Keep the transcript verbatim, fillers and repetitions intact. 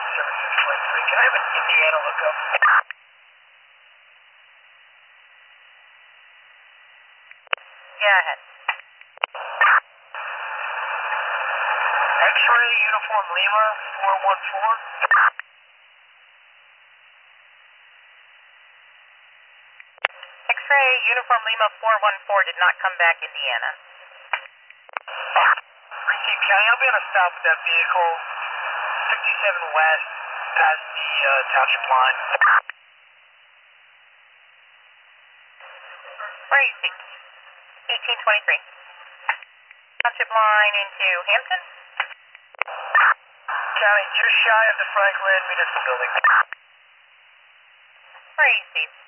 seventy-six twenty-three. Can I have an Indiana lookup? Yeah, ahead. X-ray Uniform Lima four one four. X-ray Uniform Lima four one four did not come back, Indiana. Receive County, I'll be on a stop with that vehicle, fifty-seven west, past the uh, township line. Where are you, Steve? eighteen twenty-three. Township line into Hampton? County, just shy of the Franklin Municipal Building. Where are you, Steve?